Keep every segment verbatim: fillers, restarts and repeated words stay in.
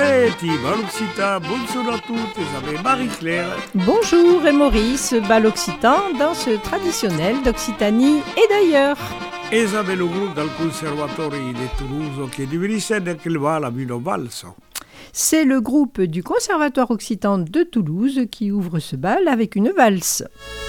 Balletti, Baloccitan, bonjour à toutes, et avec Marie-Claire. Bonjour et Maurice, Baloccitan, danse traditionnelle d'Occitanie et d'ailleurs. Et avec le groupe del Conservatoire de Toulouse qui dirige quel va la Vino Valse. C'est le groupe du Conservatoire Occitan de Toulouse qui ouvre ce bal avec une valse.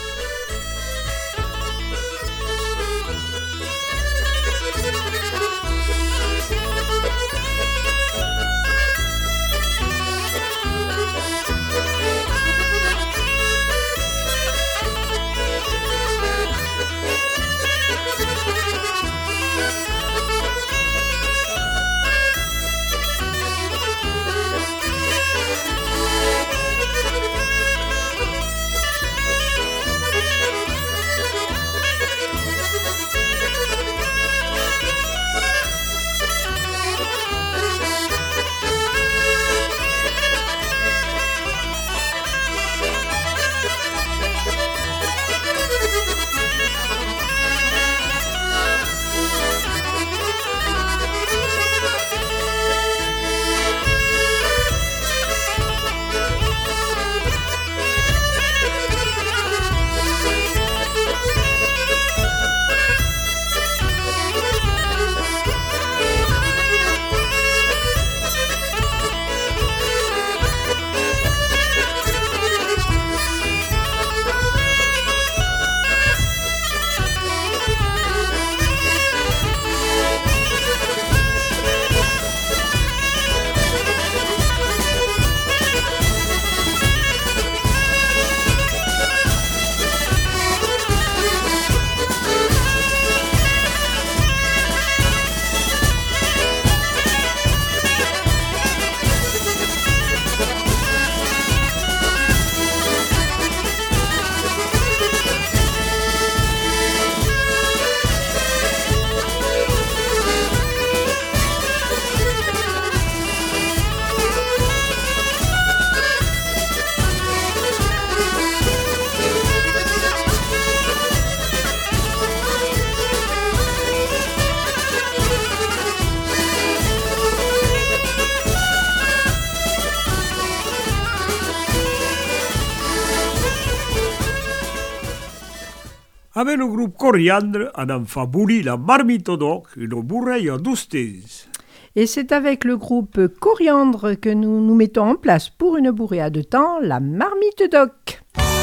Avec le groupe Coriandre, on en fabulit la marmite d'oc, une bourreille à douze. Et c'est avec le groupe Coriandre que nous nous mettons en place pour une bourréa de temps, la marmite d'oc.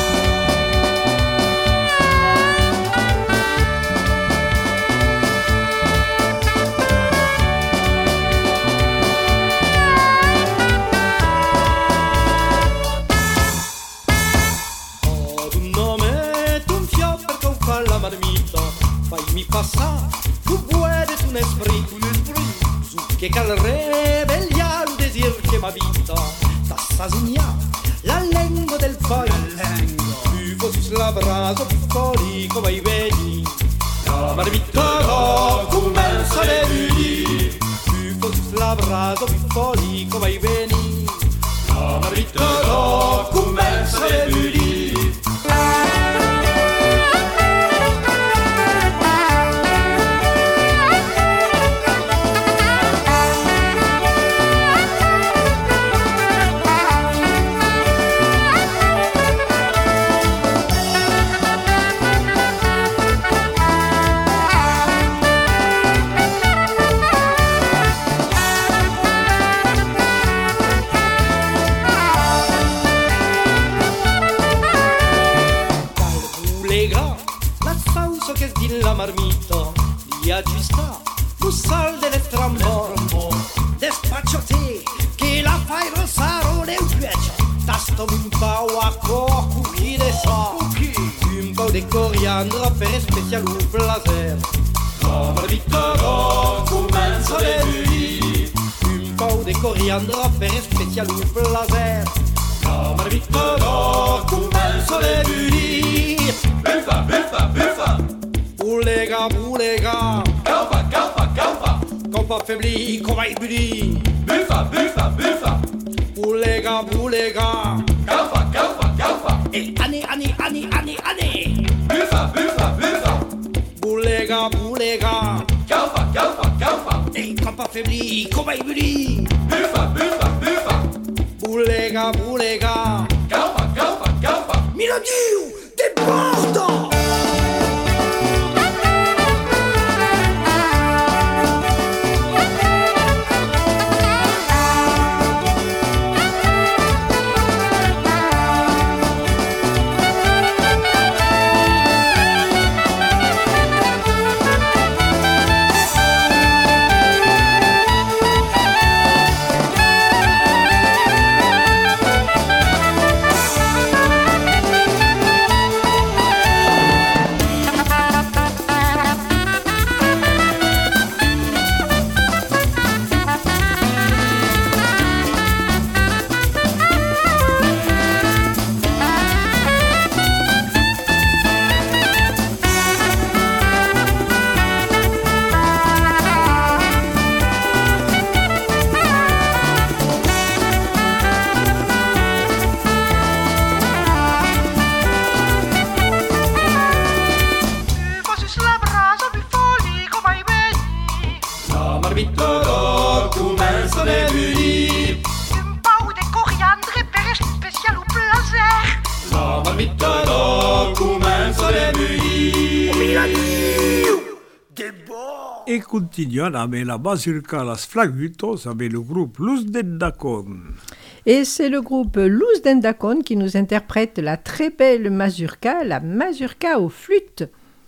Mi passa, tu vuoi de ton esprit, un esprit, su che calre veglia il desir che m'abita, t'assassigna la lingua del paese, più fossi slabraso, più folico vai vedi, la marmita no, commensa le vedi, più fossi slabraso, più folico vai vedi, la marmita no, commensa le vedi. La marmita, via ci sta, lo sal dell'estrambor, despacciati, che la fai rossare le ucciaccia, tasto un po' a coco, chi ne sa, un po' di coriandre per special un blaser, la marmita no, commence le vedi, un po' di coriandre per special un blaser, la marmita no, commence le vedi, buffa, buffa, buffa. Boulega, boulega, Calfa, calfa, calfa, corpo affaibli, come i budi. Buffa, buffa, buffa. Boulega, boulega, Calfa, calfa, calfa. E ani, ani, ani, ani, ani. Buffa, buffa, buffa. Boulega, boulega, Calfa, calfa, calfa. E corpo affaibli, come i budi. Buffa, buffa, buffa. boulega, boulega. Calpa, calpa, calpa. Miladiu, déportant. E continuano avec la mazurka Las Flagutos avec le groupe Luz d'Endacon. Et c'est le groupe Luz d'Endacon qui nous interprète la très belle mazurka, la mazurka aux flûtes.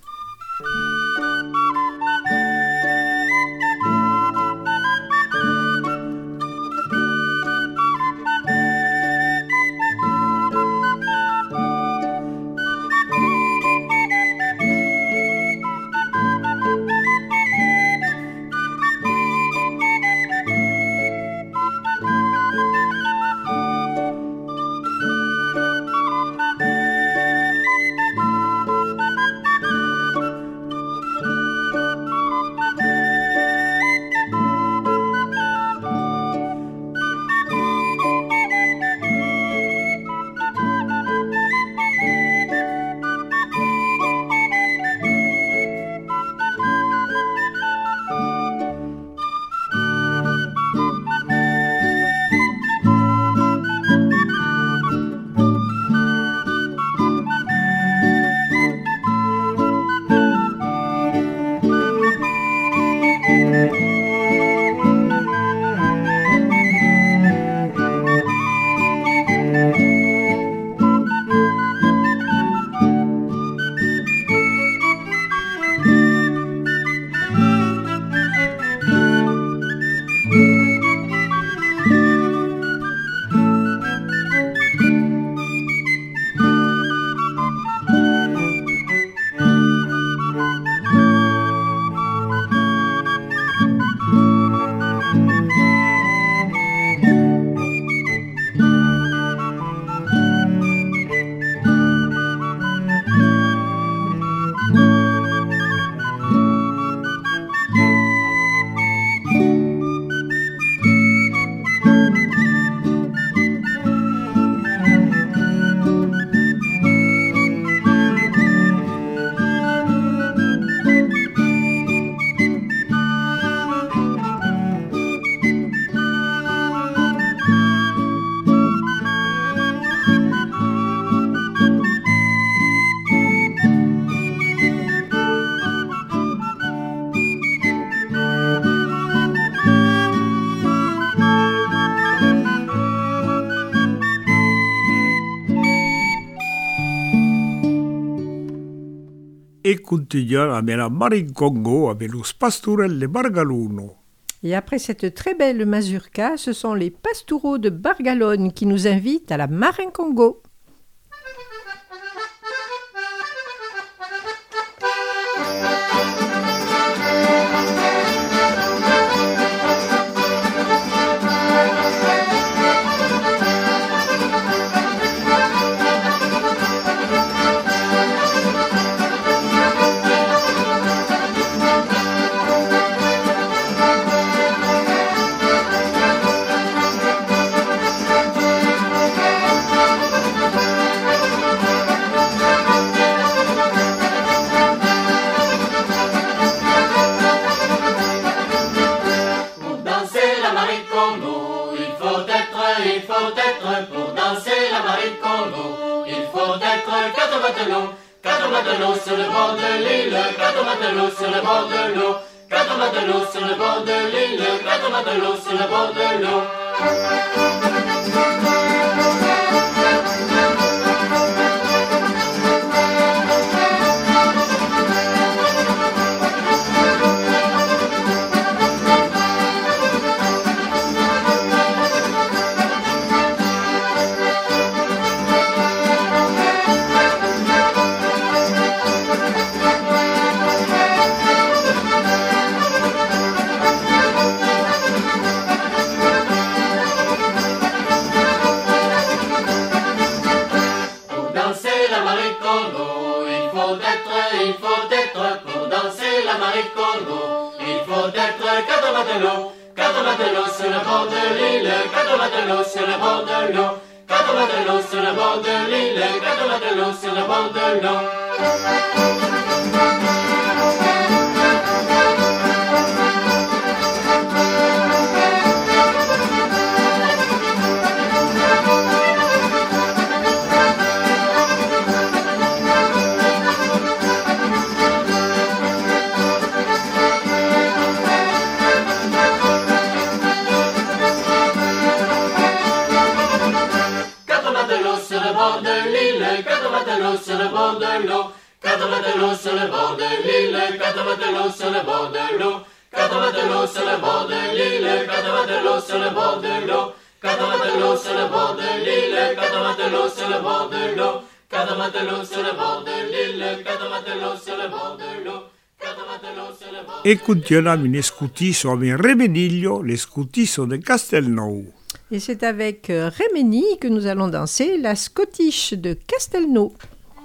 E continuano avec la Marincongo avec los Pastorel de Bargaluno. Et après cette très belle mazurka, ce sont les Pastoureaux de Bargalone qui nous invitent à la Marincongo. être pour danser la maricongo. Il faut être quatre matelots, quatre matelots sur le bord de l'île, quatre matelots sur le bord de l'eau, quatre matelots sur le bord de l'île, quatre matelots sur le bord de l'eau. Il faut être pour danser la maricongo. Il faut être quatre matelots, quatre matelots sur le bord de l'île, quatre matelots sur le bord de l'eau, quatre matelots sur le bord de l'île, quatre matelots sur le bord de l'eau. Sur le bord de l'eau, quatre matelots sur le bord de l'île, quatre matelots sur le bord de l'eau, quatre matelots sur le bord de l'île, quatre matelots sur le bord de l'eau, quatre matelots sur le bord de l'île, quatre matelots sur le bord de l'eau, quatre matelots sur le bord de l'île, quatre matelots sur le bord de l'eau. E continuiamo in escutiso avec Remeniglio, l'escutiso de Castelnau. Et c'est avec Remeni que nous allons danser la Scottish de Castelnau.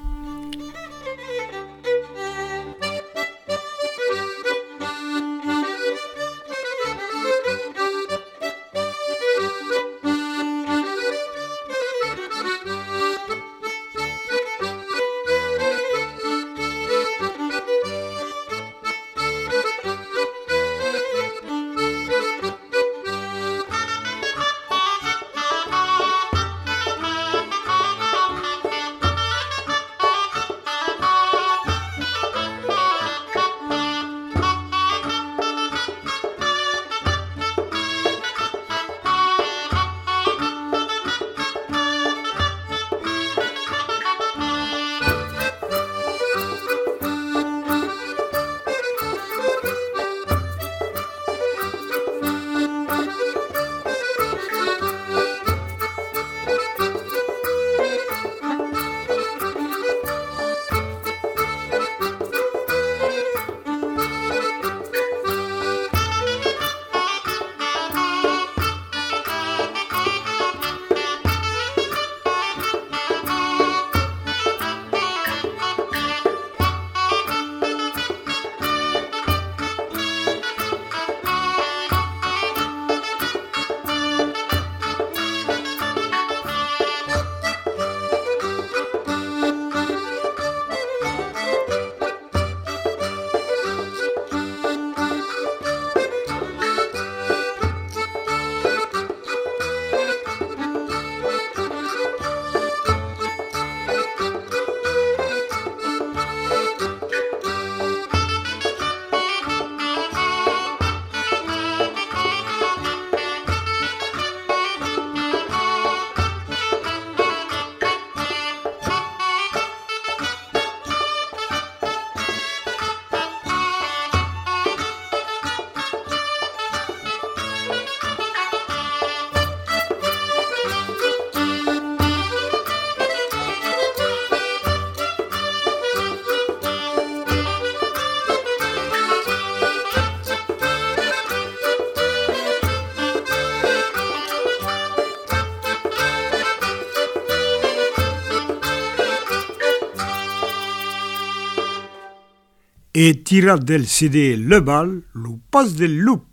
Et tira del C D Le Bal, lo Pas del Loup.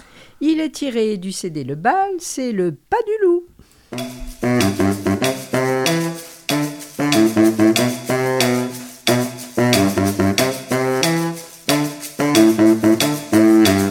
Il est tiré du C D Le Bal, c'est le Pas du Loup.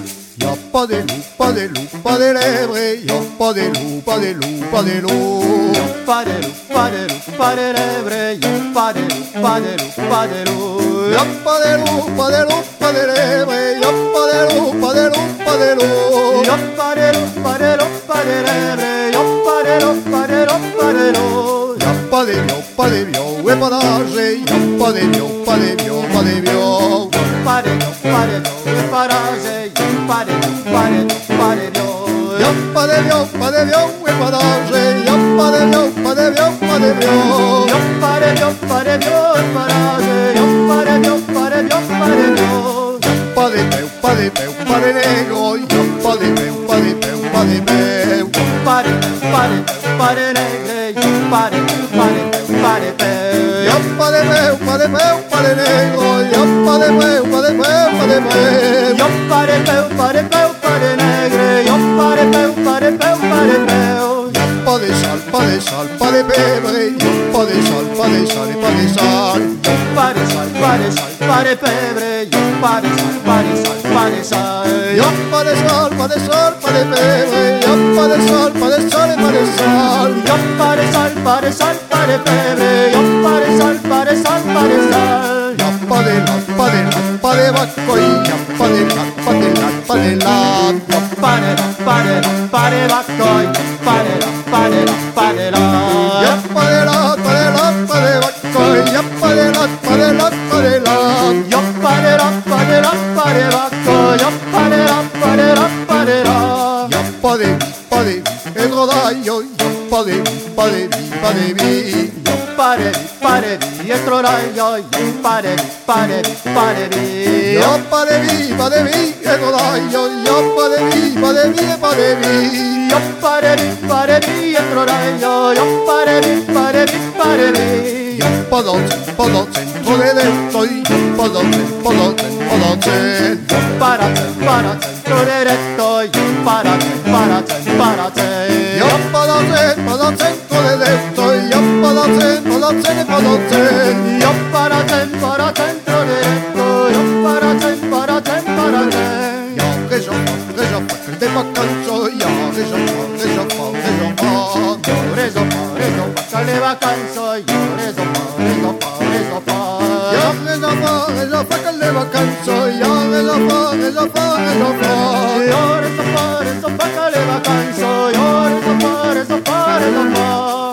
Pas des loups, pas des loups, pas des lèvres, y a pas des loups, pas des loups, pas des loups. padelu, padelu, padelebre, padelu, padelu, padelu, padelu, padelu, padelebre, padelu, padelu, padelu, padelu, padelu, padelebre, padelu, padelu, padelu, padelu, padelu, e parage, padelu, padelu, padelu, padelu, padelu, e parage, padelu, padelu, padelu. Yoppa de yoppa de yoppa de parage, yoppa de yoppa de yoppa de yoppa de yoppa de yoppa parage, yoppa de yoppa de yoppa de yoppa de yoppa de yoppa de negro, yoppa de yoppa de yoppa de meu, yoppa de yoppa de yoppa de negre, yoppa de yoppa de yoppa de meu, yoppa de yoppa de yoppa de negro, yoppa de yoppa de yoppa de meu, yoppa de yoppa de yoppa de negre, yoppa de yoppa de yoppa de meu, yoppa de sal, pa de sal, pa de pebre, yoppa de sal, pa de sal, pa de sal, yoppa de sal, pa de sal, pa de pebre, yoppa de sal, pa de sal, pa de sal, yoppa de sal, pa de sal, pa de pebre, yoppa de sal, pa de sal, pa de sal, yoppa de sal, pa de sal, pa de pebre, yoppa de sal, pa de sal, pa de sal, yoppa de la, pa de la, pa de bacoy, yoppa de la, pa de la, pa de la, yoppa de la, pa de la, pa de bacoy, yoppa de la, pa de la, pa de la, yoppa de la, pa de la, pa de bacoy, yoppa de la, pa de la, pa de la, yoppa de la, pa de la, pa de bacoy, yoppa de la, pa de la, pa de la, yoppa de, pa de, el rodayo, yoppa de, pa de, pa de, yoppa de, pa de, el rodayo, yoppa de, pa de, pa de, yoppa de, pa de, el rodayo, yoppa de, pa de, pa de, yoppa de, pa de, el rodayo, yoppa de, pa de, pa de, yoppa dolce, pa dolce, ole de estoy, pa dolce, pa dolce, pa dolce, para, para, ole de estoy, para, para, para, yoppa dolce, pa dolce, ole de estoy, yoppa dolce, pa dolce, pa dolce, yoppa dolce, para, ole de estoy, yoppa dolce, para, para, yo que yo, que yo, que de vacanzo, yo que yo, que yo, que yo, yo rezo, rezo, que de vacanzo, yo rezo, rezo, rezo, yo rezo, rezo, que de vacanzo, yo rezo, rezo, rezo, yo rezo, rezo, que de vacanzo, yo rezo, rezo, rezo.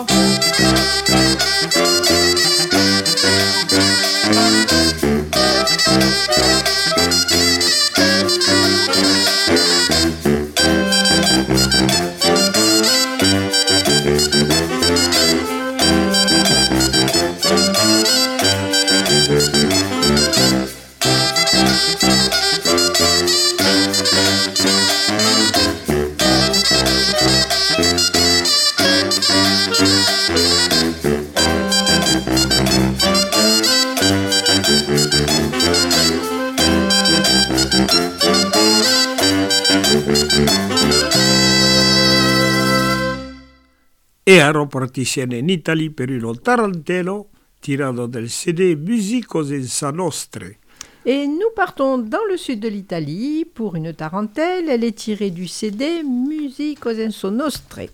E ero particione in Italia per uno tarantelo tirando del C D Musicos en Nostre. Et nous partons dans le sud de l'Italie pour une tarentelle. Elle est tirée du C D Musicos en Nostre.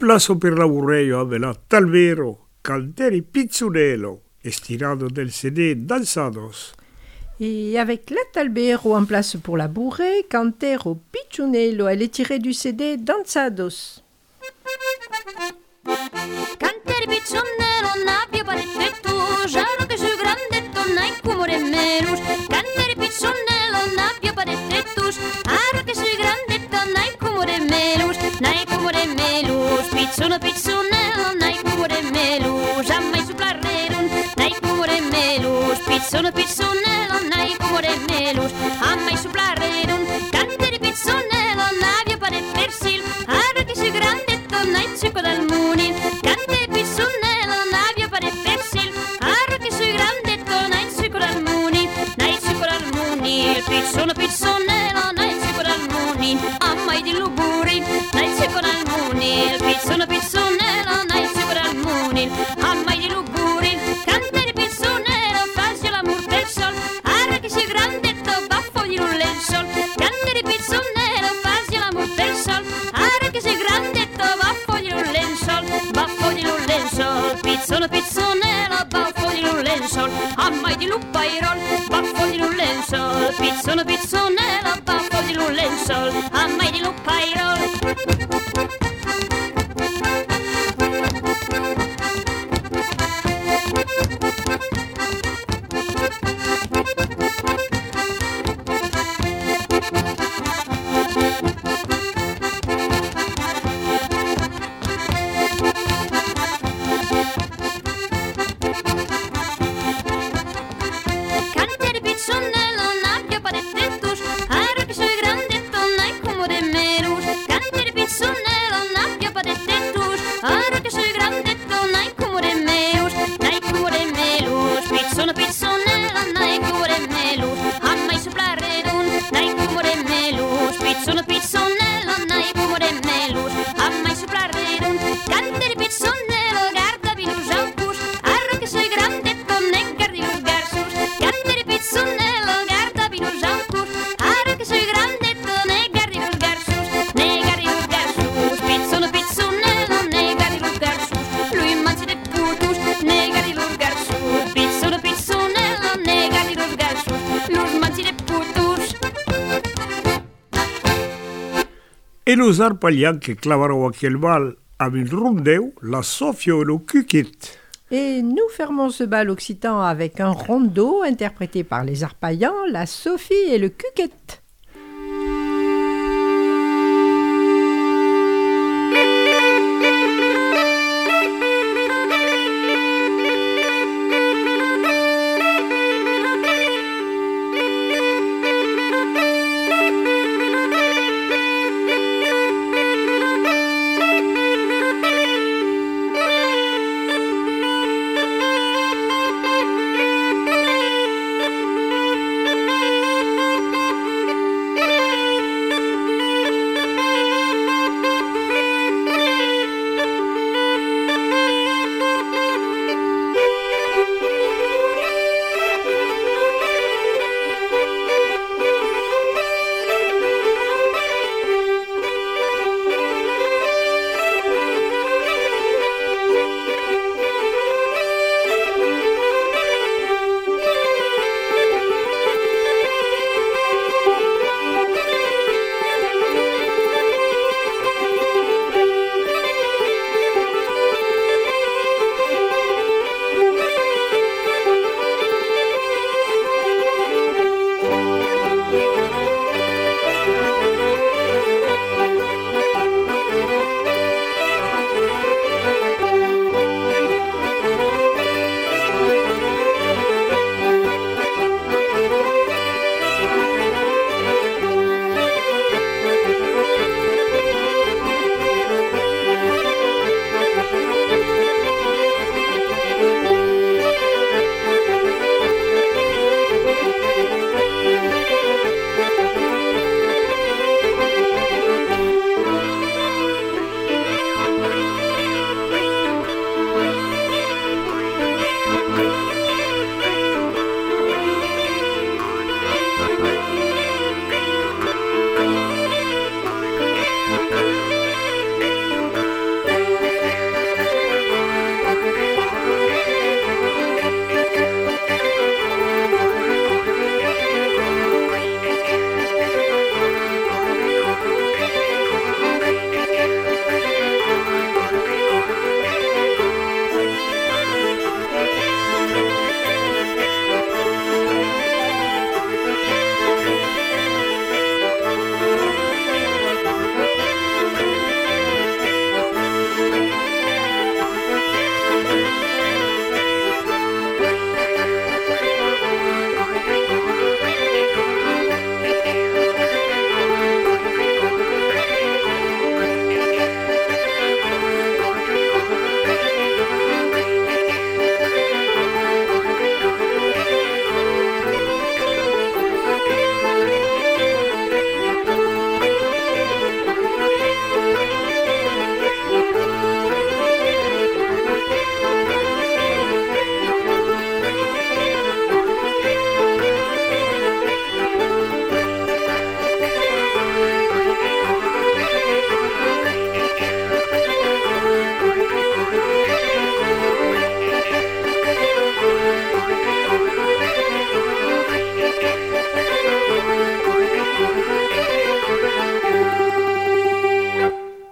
plazo per la burreio aveva Talvero, Canteri Pizzunello, estirado del C D Danzados. Et avec la Talbero en place pour la bourrée, Cantero Picciunello, elle est tirée du C D Danzados. Canteri piccionnello, nabbia palettetto, giaro che su grande tonna in cumore melus. Canteri piccionnello, nabbia palettetto, aro che su grande tonna in cumore melus. Nai cumore melus, pizzono pizzonello, nai cumore melus, amma su plarrerun. Nai cumore melus, pizzono pizzonello, nai cumore melus, amma su plarrerun. Canteri pizzonello, nabbia palettersil, aro che su grande tonna in succo dal muni. Cante pissonnello, navia pare persil, arro che sui grande tona in succo dal muni. Nai succo dal muni, il pissono pissonnello, nai succo dal muni. Ammai di luburi, nai succo dal muni, il pissono pissonnello, nai succo dal muni. Ammai di luburi, cante di pissonnello, faccio l'amor del sol, arro che sui grande to baffo di un lensol. Cante di pissonnello, faccio l'amor del sol, arro che sui grande to baffo di un lensol. Baffo di un lensol, pizzono pizzonello, baffo di un lensol, ammai di lupairol. Baffo di un lensol, pizzono pizzonello, baffo di un lensol, ammai di lupairol. Canteri pizzonello, nabbia palettettus, aro che sui grande tonna in cumore melus. Canteri pizzonello, nabbia palettettus, aro che sui grande tonna in cumore melus. Nai cumore melus, pizzono pizzonello, nai cumore melus, ammai su plarredun. Nai cumore melus, pizzono pizzonello, nai cumore melus, ammai su plarredun. Canteri pizzonello, garda vinus autus, aro che sui grande tonna in cardinus garsus. Canteri pizzonello, garda vinus autus, aro che sui grande tonna in cardinus garsus. Ne cardinus garsus, pizzono pizzonello, ne cardinus garsus. Lui manzi de putus, ne cardinus garsus. Pizzono pizzonello, ne cardinus garsus. Lui manzi de putus. Et los arpalians que clavaron aquel bal avec rondeu, la Sofio et le Cuquet. Et nous fermons ce bal occitan avec un rondeau interprété par les Arpaillans, la Sophie et le Cuquette.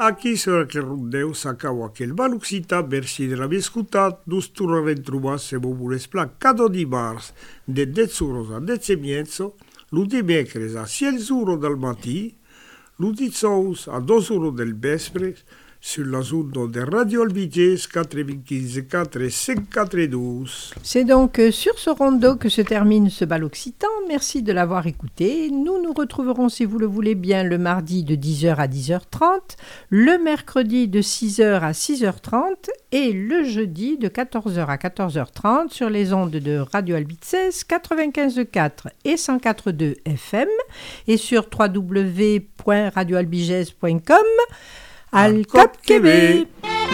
Aquí sur che rondeu s'acaba aquel baluxita, merci de l'aver ascoltat, dus tornarem a trobar se vos voleu pla cada dimarts de dez euros a dez e mezzo, lo dimecres a sei euros del matí, lo dijous a dos euros del vespre, sur la zone de Radio Albigès quatre-vingt-quinze quatre cinq quatre-douze. C'est donc sur ce rondo que se termine ce bal occitan. Merci de l'avoir écouté. Nous nous retrouverons, si vous le voulez bien, le mardi de dix heures à dix heures trente, le mercredi de six heures à six heures trente et le jeudi de quatorze heures à quatorze heures trente sur les ondes de Radio Albigès quatre-vingt-quinze quatre et cent quatre virgule deux F M et sur w w w point radio albigès point com. Al Cap Québec.